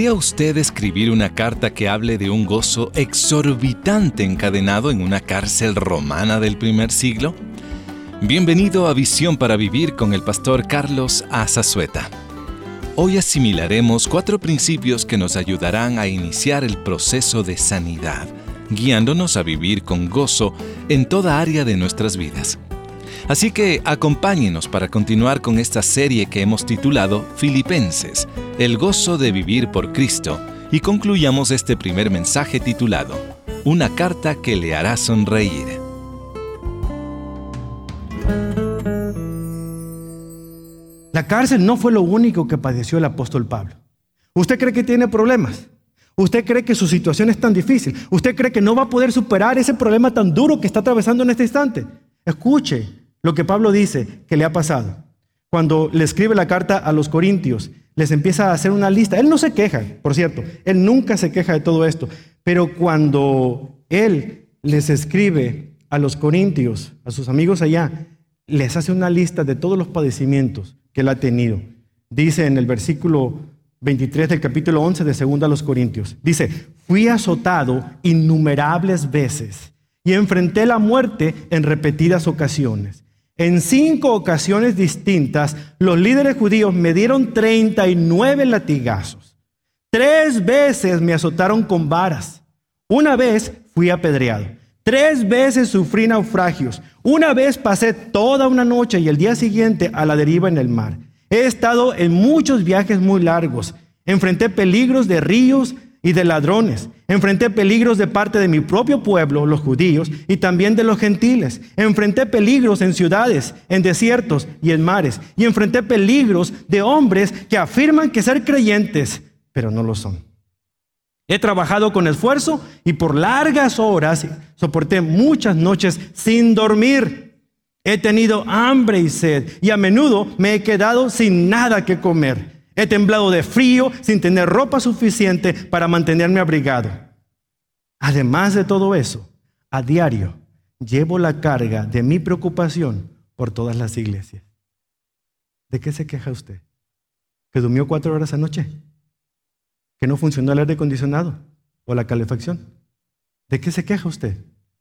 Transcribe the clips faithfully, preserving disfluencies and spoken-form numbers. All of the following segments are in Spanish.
¿Podría usted escribir una carta que hable de un gozo exorbitante encadenado en una cárcel romana del primer siglo? Bienvenido a Visión para Vivir con el pastor Carlos Azazueta. Hoy asimilaremos cuatro principios que nos ayudarán a iniciar el proceso de sanidad, guiándonos a vivir con gozo en toda área de nuestras vidas. Así que acompáñenos para continuar con esta serie que hemos titulado Filipenses, el gozo de vivir por Cristo, y concluyamos este primer mensaje titulado Una carta que le hará sonreír. La cárcel no fue lo único que padeció el apóstol Pablo. ¿Usted cree que tiene problemas? ¿Usted cree que su situación es tan difícil? ¿Usted cree que no va a poder superar ese problema tan duro que está atravesando en este instante? Escuche lo que Pablo dice que le ha pasado. Cuando le escribe la carta a los corintios, les empieza a hacer una lista. Él no se queja, por cierto. Él nunca se queja de todo esto. Pero cuando él les escribe a los corintios, a sus amigos allá, les hace una lista de todos los padecimientos que él ha tenido. Dice en el versículo veintitrés del capítulo once de Segunda a los Corintios. Dice, fui azotado innumerables veces y enfrenté la muerte en repetidas ocasiones. En cinco ocasiones distintas, los líderes judíos me dieron treinta y nueve latigazos. Tres veces me azotaron con varas. Una vez fui apedreado. Tres veces sufrí naufragios. Una vez pasé toda una noche y el día siguiente a la deriva en el mar. He estado en muchos viajes muy largos. Enfrenté peligros de ríos y de ladrones. Enfrenté peligros de parte de mi propio pueblo, los judíos, y también de los gentiles. Enfrenté peligros en ciudades, en desiertos y en mares. Y enfrenté peligros de hombres que afirman que ser creyentes, pero no lo son. He trabajado con esfuerzo y por largas horas soporté muchas noches sin dormir. He tenido hambre y sed y a menudo me he quedado sin nada que comer. He temblado de frío sin tener ropa suficiente para mantenerme abrigado. Además de todo eso, a diario llevo la carga de mi preocupación por todas las iglesias. ¿De qué se queja usted? ¿Que durmió cuatro horas anoche? ¿Que no funcionó el aire acondicionado o la calefacción? ¿De qué se queja usted?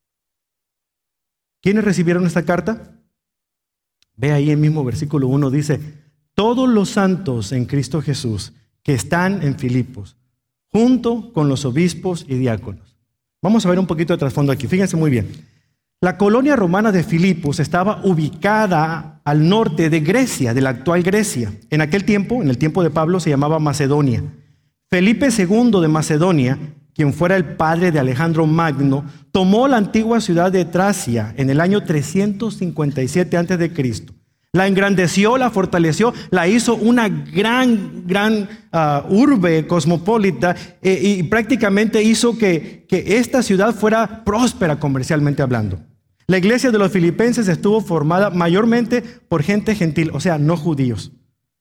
¿Quiénes recibieron esta carta? Ve ahí en mismo versículo uno, dice, todos los santos en Cristo Jesús que están en Filipos, junto con los obispos y diáconos. Vamos a ver un poquito de trasfondo aquí, fíjense muy bien. La colonia romana de Filipos estaba ubicada al norte de Grecia, de la actual Grecia. En aquel tiempo, en el tiempo de Pablo, se llamaba Macedonia. Felipe segundo de Macedonia, quien fuera el padre de Alejandro Magno, tomó la antigua ciudad de Tracia en el año trescientos cincuenta y siete antes de Cristo. La engrandeció, la fortaleció, la hizo una gran, gran uh, urbe cosmopolita eh, y prácticamente hizo que, que esta ciudad fuera próspera comercialmente hablando. La iglesia de los filipenses estuvo formada mayormente por gente gentil, o sea, no judíos.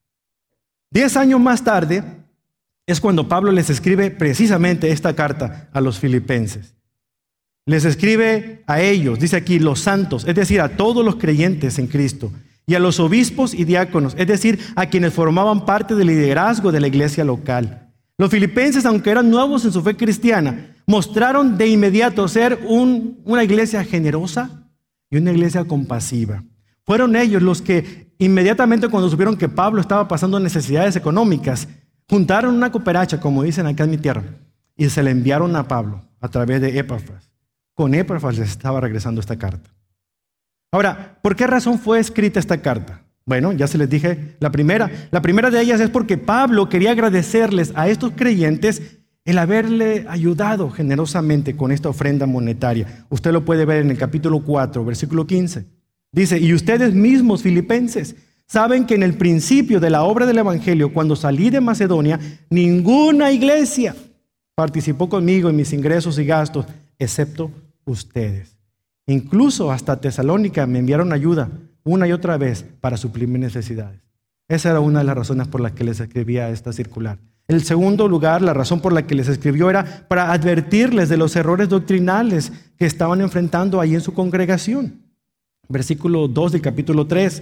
Diez años más tarde es cuando Pablo les escribe precisamente esta carta a los filipenses. Les escribe a ellos, dice aquí, los santos, es decir, a todos los creyentes en Cristo, y a los obispos y diáconos, es decir, a quienes formaban parte del liderazgo de la iglesia local. Los filipenses, aunque eran nuevos en su fe cristiana, mostraron de inmediato ser un, una iglesia generosa y una iglesia compasiva. Fueron ellos los que inmediatamente cuando supieron que Pablo estaba pasando necesidades económicas, juntaron una cooperacha, como dicen acá en mi tierra, y se la enviaron a Pablo a través de Epafras. Con Epafras les estaba regresando esta carta. Ahora, ¿por qué razón fue escrita esta carta? Bueno, ya se les dije la primera. La primera de ellas es porque Pablo quería agradecerles a estos creyentes el haberle ayudado generosamente con esta ofrenda monetaria. Usted lo puede ver en el capítulo cuatro, versículo quince. Dice, y ustedes mismos, filipenses, saben que en el principio de la obra del evangelio, cuando salí de Macedonia, ninguna iglesia participó conmigo en mis ingresos y gastos, excepto ustedes. Incluso hasta Tesalónica me enviaron ayuda una y otra vez para suplir mis necesidades. Esa era una de las razones por las que les escribía esta circular. En segundo lugar, la razón por la que les escribió era para advertirles de los errores doctrinales que estaban enfrentando ahí en su congregación. Versículo dos del capítulo tres.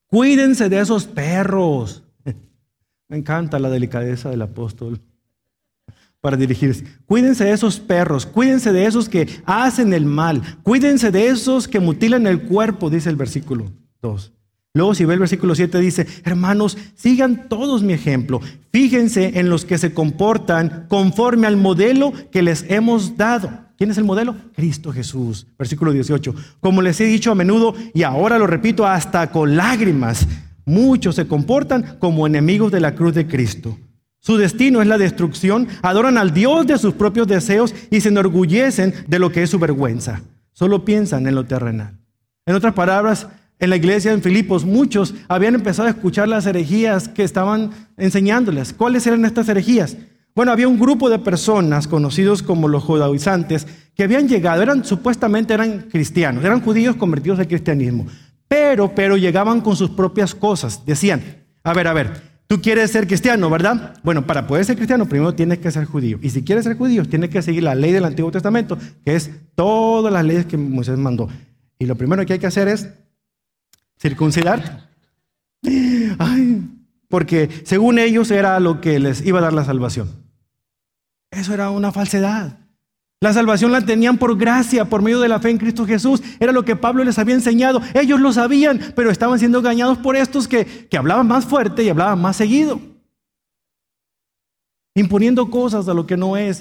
Cuídense de esos perros. Me encanta la delicadeza del apóstol. para dirigirse. Cuídense de esos perros, cuídense de esos que hacen el mal, cuídense de esos que mutilan el cuerpo, dice el versículo dos. Luego si ve el versículo siete dice, hermanos, sigan todos mi ejemplo, fíjense en los que se comportan conforme al modelo que les hemos dado. ¿Quién es el modelo? Cristo Jesús. Versículo dieciocho. Como les he dicho a menudo y ahora lo repito hasta con lágrimas, muchos se comportan como enemigos de la cruz de Cristo. Su destino es la destrucción, adoran al Dios de sus propios deseos y se enorgullecen de lo que es su vergüenza. Solo piensan en lo terrenal. En otras palabras, en la iglesia en Filipos, muchos habían empezado a escuchar las herejías que estaban enseñándoles. ¿Cuáles eran estas herejías? Bueno, había un grupo de personas conocidos como los judaizantes que habían llegado, eran supuestamente eran cristianos, eran judíos convertidos al cristianismo, pero, pero llegaban con sus propias cosas. Decían, a ver, a ver, tú quieres ser cristiano, ¿verdad? Bueno, para poder ser cristiano primero tienes que ser judío. Y si quieres ser judío, tienes que seguir la ley del Antiguo Testamento, que es todas las leyes que Moisés mandó. Y lo primero que hay que hacer es circuncidarte. Ay, porque según ellos era lo que les iba a dar la salvación. Eso era una falsedad. La salvación la tenían por gracia, por medio de la fe en Cristo Jesús. Era lo que Pablo les había enseñado. Ellos lo sabían, pero estaban siendo engañados por estos que, que hablaban más fuerte y hablaban más seguido, imponiendo cosas a lo que no es.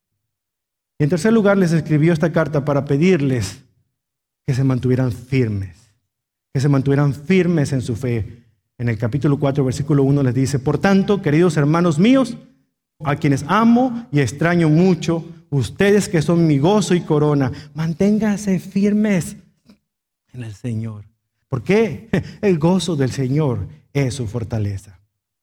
Y en tercer lugar, les escribió esta carta para pedirles que se mantuvieran firmes, que se mantuvieran firmes en su fe. En el capítulo cuatro, versículo uno les dice, por tanto, queridos hermanos míos, a quienes amo y extraño mucho, ustedes que son mi gozo y corona, manténganse firmes en el Señor. ¿Por qué? El gozo del Señor es su fortaleza.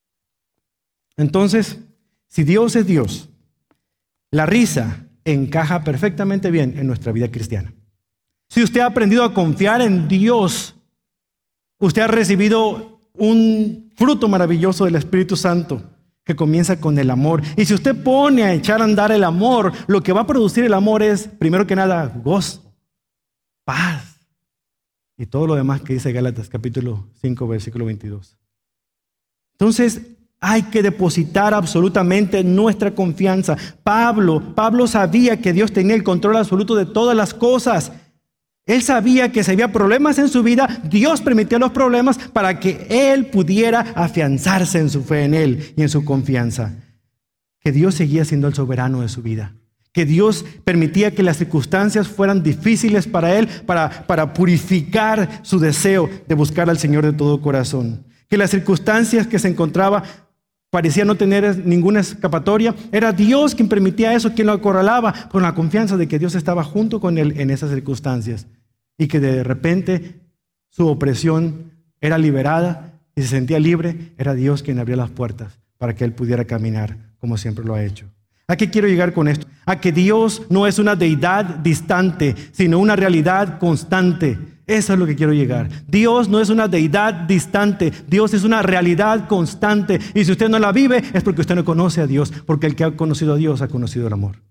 Entonces, si Dios es Dios, la risa encaja perfectamente bien en nuestra vida cristiana. Si usted ha aprendido a confiar en Dios, usted ha recibido un fruto maravilloso del Espíritu Santo que comienza con el amor. Y si usted pone a echar a andar el amor, lo que va a producir el amor es, primero que nada, gozo, paz y todo lo demás que dice Gálatas capítulo cinco, versículo veintidós. Entonces, hay que depositar absolutamente nuestra confianza. Pablo, Pablo sabía que Dios tenía el control absoluto de todas las cosas. Él sabía que si había problemas en su vida, Dios permitía los problemas para que él pudiera afianzarse en su fe en él y en su confianza. Que Dios seguía siendo el soberano de su vida. Que Dios permitía que las circunstancias fueran difíciles para él, para, para purificar su deseo de buscar al Señor de todo corazón. Que las circunstancias que se encontraba parecía no tener ninguna escapatoria. Era Dios quien permitía eso, quien lo acorralaba con la confianza de que Dios estaba junto con él en esas circunstancias. Y que de repente su opresión era liberada y se sentía libre. Era Dios quien abría las puertas para que él pudiera caminar como siempre lo ha hecho. ¿A qué quiero llegar con esto? A que Dios no es una deidad distante, sino una realidad constante. Eso es lo que quiero llegar. Dios no es una deidad distante. Dios es una realidad constante. Y si usted no la vive, es porque usted no conoce a Dios. Porque el que ha conocido a Dios ha conocido el amor.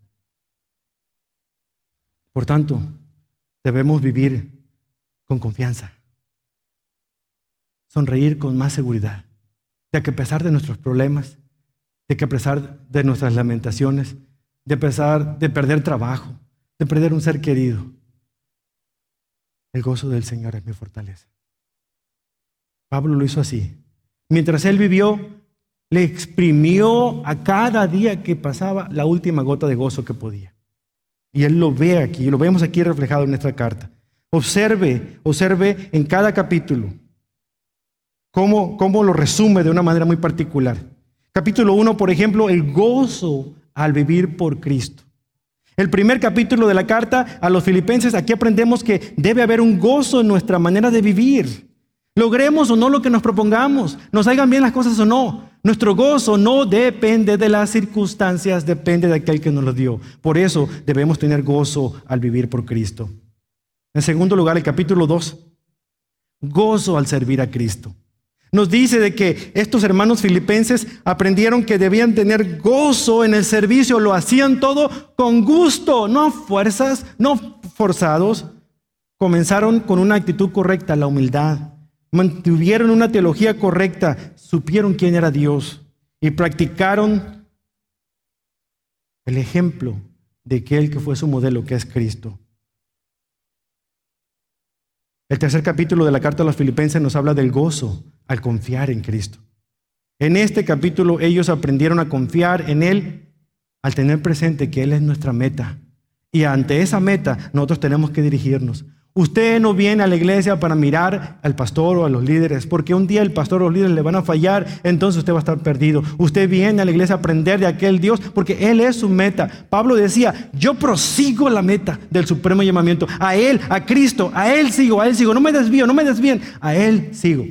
Por tanto, debemos vivir con confianza. Sonreír con más seguridad. De que a pesar de nuestros problemas, de que a pesar de nuestras lamentaciones, de pesar de perder trabajo, de perder un ser querido, el gozo del Señor es mi fortaleza. Pablo lo hizo así. Mientras él vivió, le exprimió a cada día que pasaba la última gota de gozo que podía. Y él lo ve aquí, lo vemos aquí reflejado en esta carta. Observe, observe en cada capítulo cómo, cómo lo resume de una manera muy particular. Capítulo uno, por ejemplo, el gozo al vivir por Cristo. El primer capítulo de la carta a los filipenses, aquí aprendemos que debe haber un gozo en nuestra manera de vivir. Logremos o no lo que nos propongamos, nos salgan bien las cosas o no. Nuestro gozo no depende de las circunstancias, depende de aquel que nos lo dio. Por eso debemos tener gozo al vivir por Cristo. En segundo lugar, el capítulo dos, gozo al servir a Cristo. Nos dice de que estos hermanos filipenses aprendieron que debían tener gozo en el servicio, lo hacían todo con gusto, no a fuerzas, no forzados. Comenzaron con una actitud correcta, la humildad. Mantuvieron una teología correcta, supieron quién era Dios y practicaron el ejemplo de aquel que fue su modelo, que es Cristo. El tercer capítulo de la carta a los Filipenses nos habla del gozo al confiar en Cristo. En este capítulo ellos aprendieron a confiar en Él al tener presente que Él es nuestra meta. Y ante esa meta nosotros tenemos que dirigirnos. Usted no viene a la iglesia para mirar al pastor o a los líderes, porque un día el pastor o los líderes le van a fallar, entonces usted va a estar perdido. Usted viene a la iglesia a aprender de aquel Dios, porque Él es su meta. Pablo decía, yo prosigo la meta del supremo llamamiento. A Él, a Cristo, a Él sigo, a Él sigo. No me desvío, no me desvíen, a Él sigo.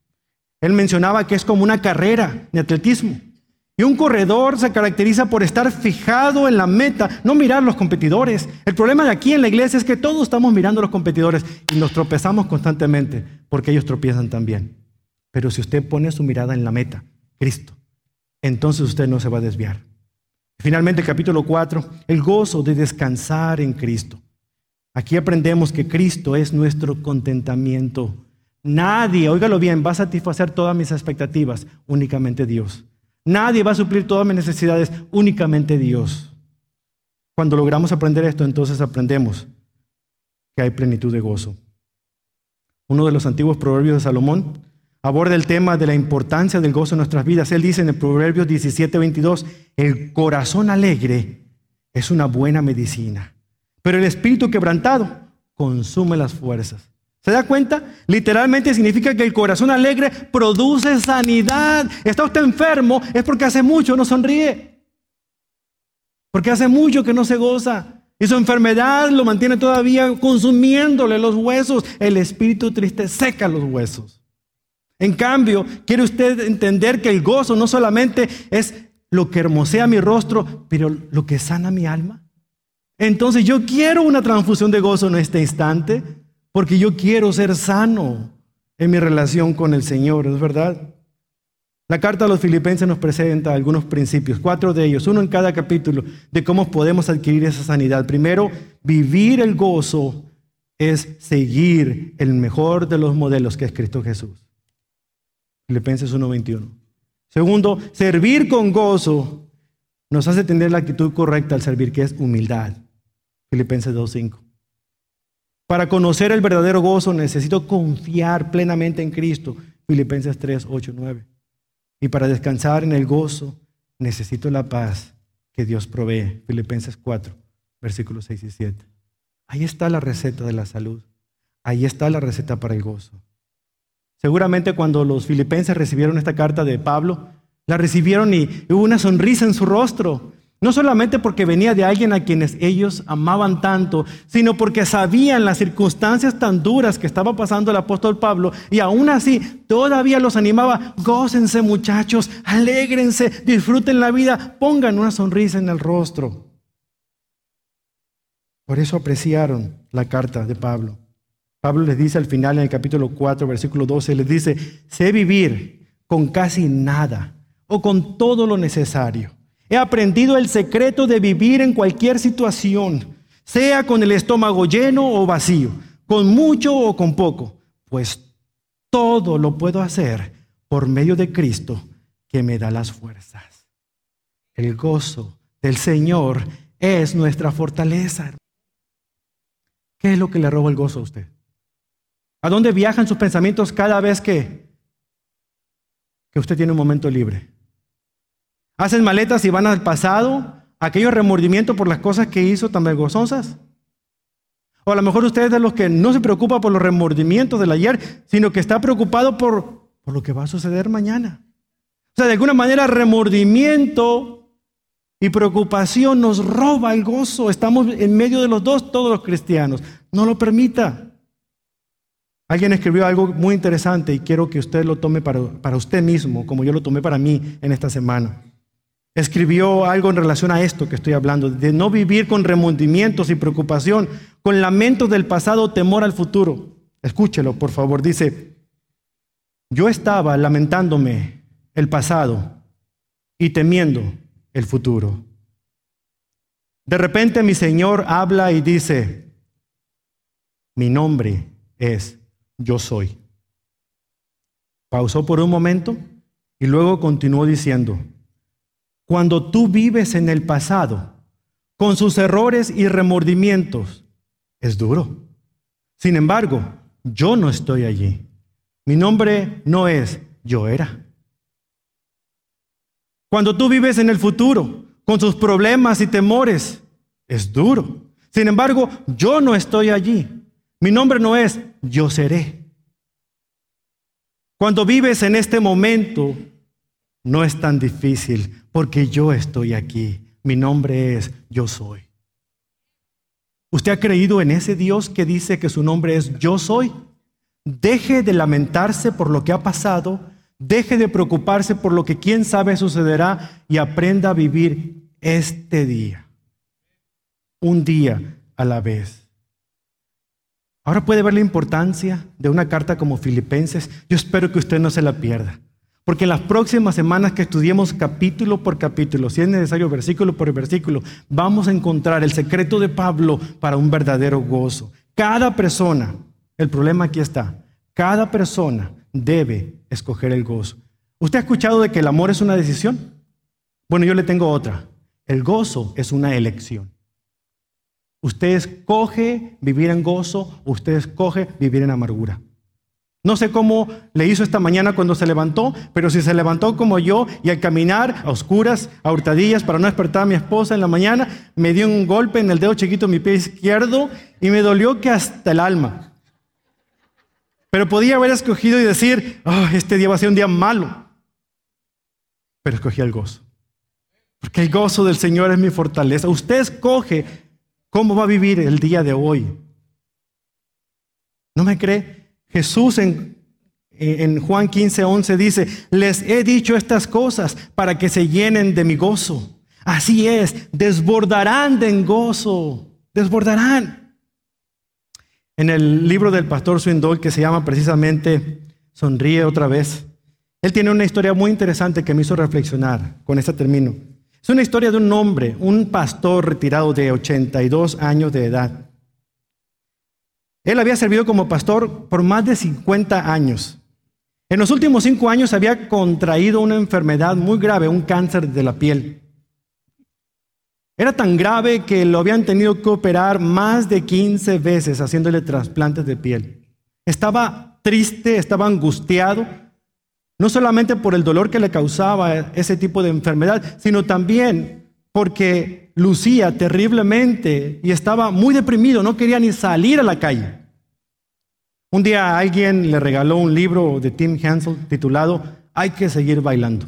Él mencionaba que es como una carrera de atletismo. Y un corredor se caracteriza por estar fijado en la meta, no mirar los competidores. El problema de aquí en la iglesia es que todos estamos mirando a los competidores y nos tropezamos constantemente porque ellos tropiezan también. Pero si usted pone su mirada en la meta, Cristo, entonces usted no se va a desviar. Finalmente, capítulo cuatro, el gozo de descansar en Cristo. Aquí aprendemos que Cristo es nuestro contentamiento. Nadie, óigalo bien, va a satisfacer todas mis expectativas, únicamente Dios. Nadie va a suplir todas mis necesidades, únicamente Dios. Cuando logramos aprender esto, entonces aprendemos que hay plenitud de gozo. Uno de los antiguos proverbios de Salomón aborda el tema de la importancia del gozo en nuestras vidas. Él dice en el Proverbios diecisiete veintidós, el corazón alegre es una buena medicina, pero el espíritu quebrantado consume las fuerzas. ¿Se da cuenta? Literalmente significa que el corazón alegre produce sanidad. Está usted enfermo, es porque hace mucho no sonríe. Porque hace mucho que no se goza. Y su enfermedad lo mantiene todavía consumiéndole los huesos. El espíritu triste seca los huesos. En cambio, ¿quiere usted entender que el gozo no solamente es lo que hermosea mi rostro, pero lo que sana mi alma? Entonces yo quiero una transfusión de gozo en este instante, porque yo quiero ser sano en mi relación con el Señor, ¿es verdad? La carta a los Filipenses nos presenta algunos principios, cuatro de ellos, uno en cada capítulo, de cómo podemos adquirir esa sanidad. Primero, vivir el gozo es seguir el mejor de los modelos, que es Cristo Jesús. Filipenses uno veintiuno. Segundo, servir con gozo nos hace tener la actitud correcta al servir, que es humildad. Filipenses dos cinco. Para conocer el verdadero gozo necesito confiar plenamente en Cristo. Filipenses tres, ocho, nueve. Y para descansar en el gozo necesito la paz que Dios provee. Filipenses cuatro, versículos seis y siete. Ahí está la receta de la salud. Ahí está la receta para el gozo. Seguramente cuando los filipenses recibieron esta carta de Pablo, la recibieron y hubo una sonrisa en su rostro. No solamente porque venía de alguien a quienes ellos amaban tanto, sino porque sabían las circunstancias tan duras que estaba pasando el apóstol Pablo, y aún así todavía los animaba: gócense, muchachos, alégrense, disfruten la vida, pongan una sonrisa en el rostro. Por eso apreciaron la carta de Pablo. Pablo les dice al final, en el capítulo cuatro, versículo doce, les dice: sé vivir con casi nada o con todo lo necesario. He aprendido el secreto de vivir en cualquier situación, sea con el estómago lleno o vacío, con mucho o con poco, pues todo lo puedo hacer por medio de Cristo que me da las fuerzas. El gozo del Señor es nuestra fortaleza. ¿Qué es lo que le roba el gozo a usted? ¿A dónde viajan sus pensamientos cada vez que, que usted tiene un momento libre? ¿Hacen maletas y van al pasado? ¿Aquellos remordimientos por las cosas que hizo tan vergonzosas? O a lo mejor usted es de los que no se preocupa por los remordimientos del ayer, sino que está preocupado por, por lo que va a suceder mañana. O sea, de alguna manera remordimiento y preocupación nos roba el gozo. Estamos en medio de los dos, todos los cristianos. No lo permita. Alguien escribió algo muy interesante y quiero que usted lo tome para, para usted mismo, como yo lo tomé para mí en esta semana. Escribió algo en relación a esto que estoy hablando, de no vivir con remordimientos y preocupación, con lamentos del pasado o temor al futuro. Escúchelo, por favor. Dice: yo estaba lamentándome el pasado y temiendo el futuro. De repente mi Señor habla y dice: mi nombre es Yo Soy. Pausó por un momento y luego continuó diciendo: cuando tú vives en el pasado, con sus errores y remordimientos. Es duro. Sin embargo, yo no estoy allí. Mi nombre no es yo era. Cuando tú vives en el futuro, con sus problemas y temores, es duro. Sin embargo, yo no estoy allí. Mi nombre no es yo seré. Cuando vives en este momento, no es tan difícil, porque yo estoy aquí. Mi nombre es yo soy. ¿Usted ha creído en ese Dios que dice que su nombre es yo soy? Deje de lamentarse por lo que ha pasado, deje de preocuparse por lo que quién sabe sucederá y aprenda a vivir este día, un día a la vez. Ahora puede ver la importancia de una carta como Filipenses. Yo espero que usted no se la pierda, porque en las próximas semanas que estudiemos capítulo por capítulo, si es necesario versículo por versículo, vamos a encontrar el secreto de Pablo para un verdadero gozo. Cada persona, el problema aquí está, cada persona debe escoger el gozo. ¿Usted ha escuchado de que el amor es una decisión? Bueno, yo le tengo otra. El gozo es una elección. Usted escoge vivir en gozo, usted escoge vivir en amargura. No sé cómo le hizo esta mañana cuando se levantó, pero si se levantó como yo y al caminar a oscuras, a hurtadillas para no despertar a mi esposa en la mañana, me dio un golpe en el dedo chiquito de mi pie izquierdo y me dolió que hasta el alma. Pero podía haber escogido y decir, oh, este día va a ser un día malo. Pero escogí el gozo. Porque el gozo del Señor es mi fortaleza. Usted escoge cómo va a vivir el día de hoy. ¿No me cree? Jesús en, en Juan quince, once dice, les he dicho estas cosas para que se llenen de mi gozo. Así es, desbordarán de gozo, desbordarán. En el libro del pastor Swindoll, que se llama precisamente Sonríe otra vez, él tiene una historia muy interesante que me hizo reflexionar. Con esta termino. Es una historia de un hombre, un pastor retirado de ochenta y dos años de edad. Él había servido como pastor por más de cincuenta años. En los últimos cinco años había contraído una enfermedad muy grave, un cáncer de la piel. Era tan grave que lo habían tenido que operar más de quince veces haciéndole trasplantes de piel. Estaba triste, estaba angustiado, no solamente por el dolor que le causaba ese tipo de enfermedad, sino también porque lucía terriblemente y estaba muy deprimido, no quería ni salir a la calle. Un día alguien le regaló un libro de Tim Hansel titulado Hay que seguir bailando,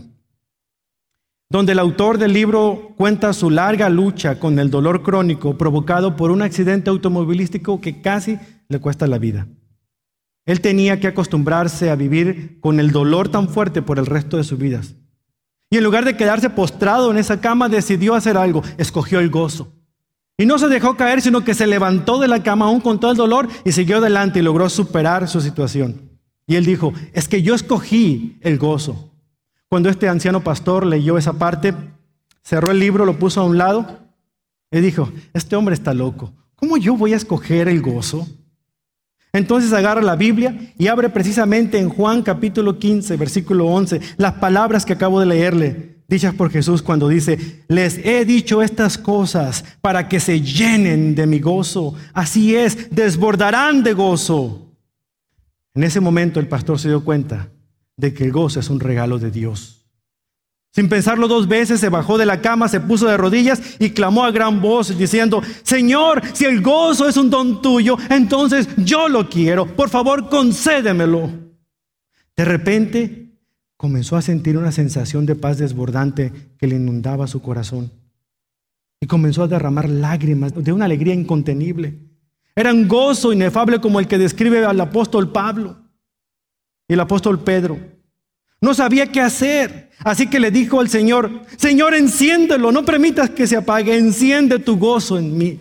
donde el autor del libro cuenta su larga lucha con el dolor crónico provocado por un accidente automovilístico que casi le cuesta la vida. Él tenía que acostumbrarse a vivir con el dolor tan fuerte por el resto de sus vidas. Y en lugar de quedarse postrado en esa cama, decidió hacer algo, escogió el gozo. Y no se dejó caer, sino que se levantó de la cama aún con todo el dolor y siguió adelante y logró superar su situación. Y él dijo, es que yo escogí el gozo. Cuando este anciano pastor leyó esa parte, cerró el libro, lo puso a un lado y dijo, este hombre está loco. ¿Cómo yo voy a escoger el gozo? Entonces agarra la Biblia y abre precisamente en Juan capítulo quince, versículo once, las palabras que acabo de leerle, dichas por Jesús cuando dice, les he dicho estas cosas para que se llenen de mi gozo. Así es, desbordarán de gozo. En ese momento el pastor se dio cuenta de que el gozo es un regalo de Dios. Sin pensarlo dos veces, se bajó de la cama, se puso de rodillas y clamó a gran voz diciendo, Señor, si el gozo es un don tuyo, entonces yo lo quiero. Por favor, concédemelo. De repente, comenzó a sentir una sensación de paz desbordante que le inundaba su corazón. Y comenzó a derramar lágrimas de una alegría incontenible. Era un gozo inefable como el que describe al apóstol Pablo y el apóstol Pedro. No sabía qué hacer, así que le dijo al Señor, Señor, enciéndelo, no permitas que se apague, enciende tu gozo en mí.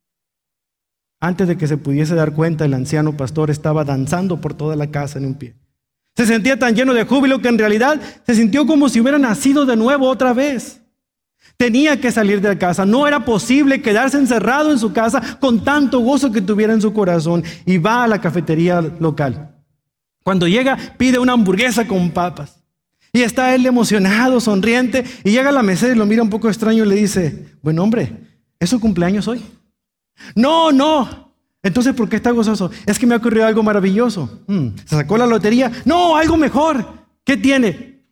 Antes de que se pudiese dar cuenta, el anciano pastor estaba danzando por toda la casa en un pie. Se sentía tan lleno de júbilo que en realidad se sintió como si hubiera nacido de nuevo otra vez. Tenía que salir de casa, no era posible quedarse encerrado en su casa con tanto gozo que tuviera en su corazón, y va a la cafetería local. Cuando llega, pide una hamburguesa con papas. Y está él emocionado, sonriente, y llega a la mesera y lo mira un poco extraño y le dice, bueno hombre, ¿Es su cumpleaños hoy? No, no. Entonces, ¿por qué está gozoso? Es que me ha ocurrido algo maravilloso. Hmm. ¿Se sacó la lotería? No, algo mejor. ¿Qué tiene?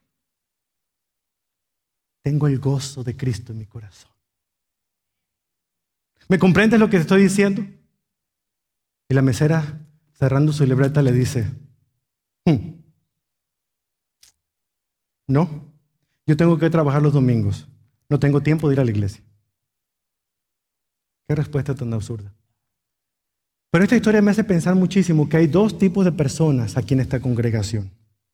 Tengo el gozo de Cristo en mi corazón. ¿Me comprendes lo que te estoy diciendo? Y la mesera, cerrando su libreta, le dice, hmm. no, yo tengo que trabajar los domingos. No tengo tiempo de ir a la iglesia. Qué respuesta tan absurda. Pero esta historia me hace pensar muchísimo que hay dos tipos de personas aquí en esta congregación.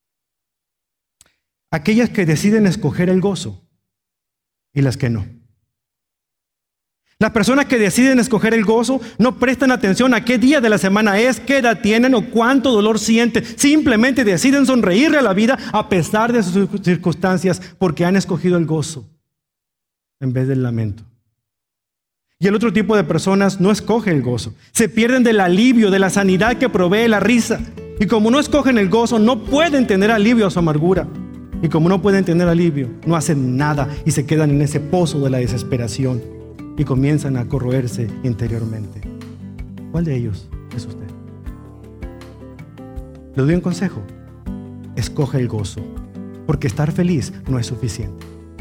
Aquellas que deciden escoger el gozo y las que no. Las personas que deciden escoger el gozo no prestan atención a qué día de la semana es, qué edad tienen o cuánto dolor sienten. Simplemente deciden sonreírle a la vida a pesar de sus circunstancias porque han escogido el gozo en vez del lamento. Y el otro tipo de personas no escoge el gozo. Se pierden del alivio, de la sanidad que provee la risa. Y como no escogen el gozo, no pueden tener alivio a su amargura. Y como no pueden tener alivio, no hacen nada y se quedan en ese pozo de la desesperación y comienzan a corroerse interiormente. ¿Cuál de ellos es usted? Le doy un consejo. Escoge el gozo, porque estar feliz no es suficiente.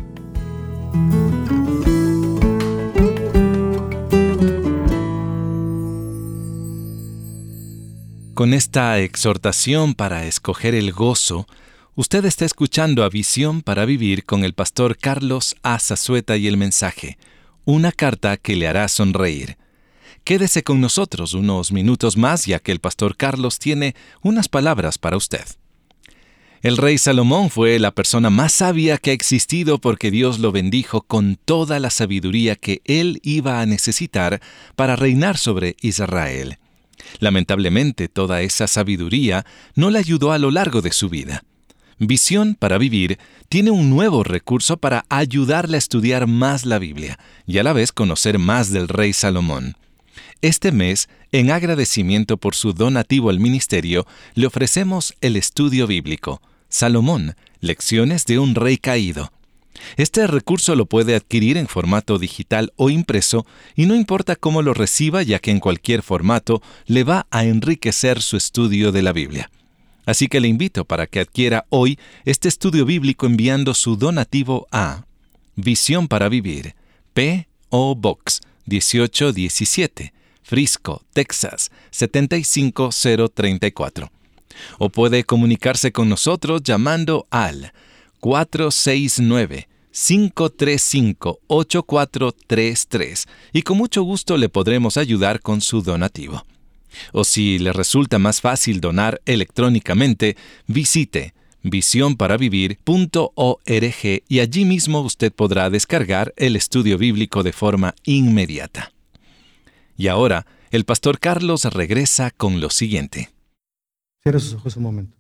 Con esta exhortación para escoger el gozo, usted está escuchando a Visión para Vivir con el pastor Carlos A. Zazueta y el mensaje, una carta que le hará sonreír. Quédese con nosotros unos minutos más, ya que el pastor Carlos tiene unas palabras para usted. El rey Salomón fue la persona más sabia que ha existido porque Dios lo bendijo con toda la sabiduría que él iba a necesitar para reinar sobre Israel. Lamentablemente, toda esa sabiduría no le ayudó a lo largo de su vida. Visión para Vivir tiene un nuevo recurso para ayudarle a estudiar más la Biblia y a la vez conocer más del rey Salomón. Este mes, en agradecimiento por su donativo al ministerio, le ofrecemos el estudio bíblico, Salomón, Lecciones de un Rey Caído. Este recurso lo puede adquirir en formato digital o impreso y no importa cómo lo reciba, ya que en cualquier formato le va a enriquecer su estudio de la Biblia. Así que le invito para que adquiera hoy este estudio bíblico enviando su donativo a Visión para Vivir, P O Box dieciocho diecisiete, Frisco, Texas siete cinco cero tres cuatro. O puede comunicarse con nosotros llamando al cuatro seis nueve, cinco tres cinco, ocho cuatro tres tres y con mucho gusto le podremos ayudar con su donativo. O si le resulta más fácil donar electrónicamente, visite visión para vivir punto org y allí mismo usted podrá descargar el estudio bíblico de forma inmediata. Y ahora, el pastor Carlos regresa con lo siguiente. Cierra sus ojos un momento.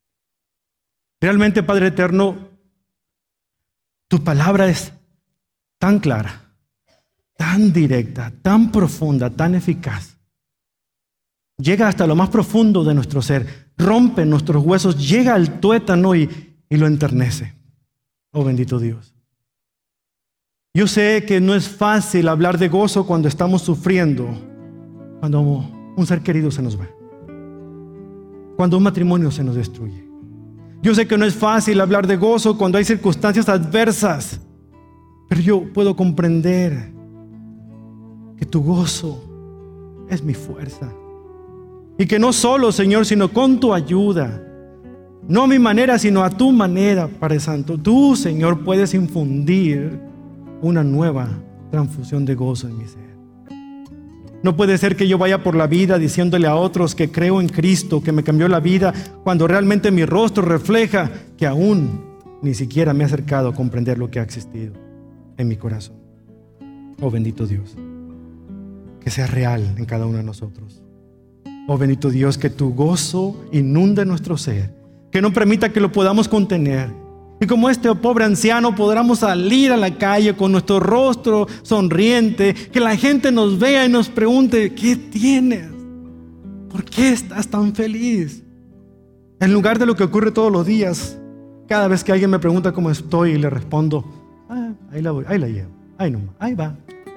Realmente, Padre Eterno, tu palabra es tan clara, tan directa, tan profunda, tan eficaz. Llega hasta lo más profundo de nuestro ser, rompe nuestros huesos, llega al tuétano y, y lo enternece. Oh bendito Dios. Yo sé que no es fácil hablar de gozo cuando estamos sufriendo, cuando un ser querido se nos va, cuando un matrimonio se nos destruye. Yo sé que no es fácil hablar de gozo cuando hay circunstancias adversas, pero yo puedo comprender que tu gozo es mi fuerza. Y que no solo, Señor, sino con tu ayuda, no a mi manera, sino a tu manera, Padre Santo, tú, Señor, puedes infundir una nueva transfusión de gozo en mi ser. No puede ser que yo vaya por la vida diciéndole a otros que creo en Cristo, que me cambió la vida, cuando realmente mi rostro refleja que aún ni siquiera me he acercado a comprender lo que ha existido en mi corazón. Oh bendito Dios, que sea real en cada uno de nosotros. Oh bendito Dios, que tu gozo inunde nuestro ser, que no permita que lo podamos contener. Y como este pobre anciano podamos salir a la calle con nuestro rostro sonriente, que la gente nos vea y nos pregunte, ¿qué tienes? ¿Por qué estás tan feliz? En lugar de lo que ocurre todos los días, cada vez que alguien me pregunta cómo estoy y le respondo, ah, ahí la voy, ahí la llevo, ahí nomás, ahí va. Eh,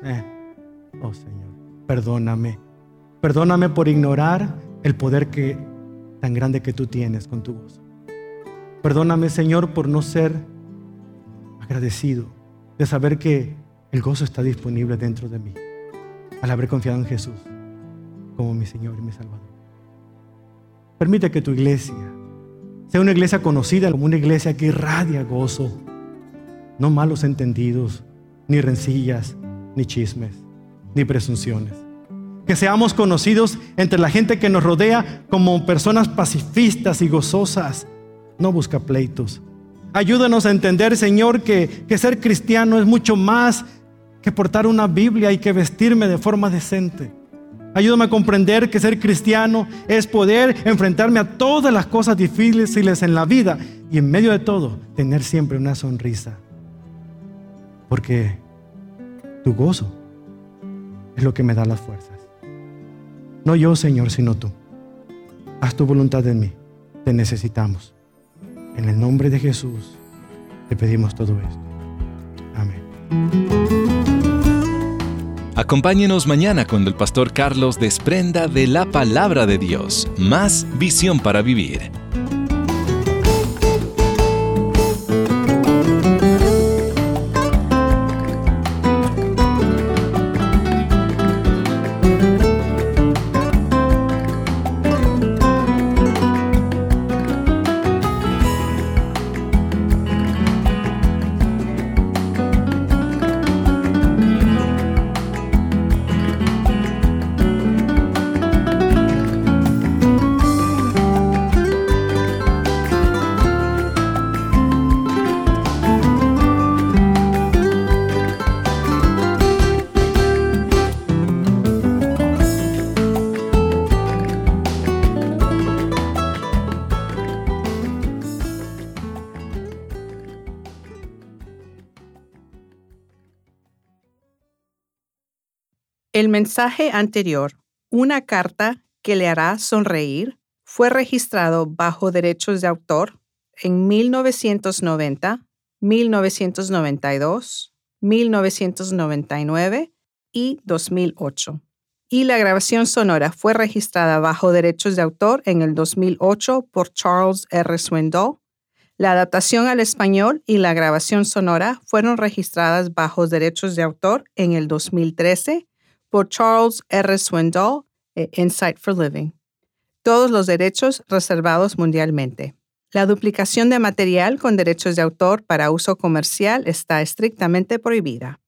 Eh. Oh Señor, perdóname. Perdóname por ignorar el poder que, tan grande que tú tienes con tu gozo. Perdóname, Señor, por no ser agradecido de saber que el gozo está disponible dentro de mí al haber confiado en Jesús como mi Señor y mi Salvador. Permite que tu iglesia sea una iglesia conocida como una iglesia que irradia gozo, no malos entendidos, ni rencillas, ni chismes, ni presunciones. Que seamos conocidos entre la gente que nos rodea como personas pacifistas y gozosas. No busca pleitos. Ayúdanos a entender, Señor, que, que ser cristiano es mucho más que portar una Biblia y que vestirme de forma decente. Ayúdame a comprender que ser cristiano es poder enfrentarme a todas las cosas difíciles en la vida y en medio de todo tener siempre una sonrisa. Porque tu gozo es lo que me da las fuerzas. No yo, Señor, sino tú. Haz tu voluntad en mí. Te necesitamos. En el nombre de Jesús te pedimos todo esto. Amén. Acompáñenos mañana cuando el pastor Carlos desprenda de la palabra de Dios más visión para vivir. El mensaje anterior, una carta que le hará sonreír, fue registrado bajo derechos de autor en mil novecientos noventa, mil novecientos noventa y dos, mil novecientos noventa y nueve y dos mil ocho. Y la grabación sonora fue registrada bajo derechos de autor en el dos mil ocho por Charles R. Swindoll. La adaptación al español y la grabación sonora fueron registradas bajo derechos de autor en el dos mil trece por Charles R. Swindoll e Insight for Living. Todos los derechos reservados mundialmente. La duplicación de material con derechos de autor para uso comercial está estrictamente prohibida.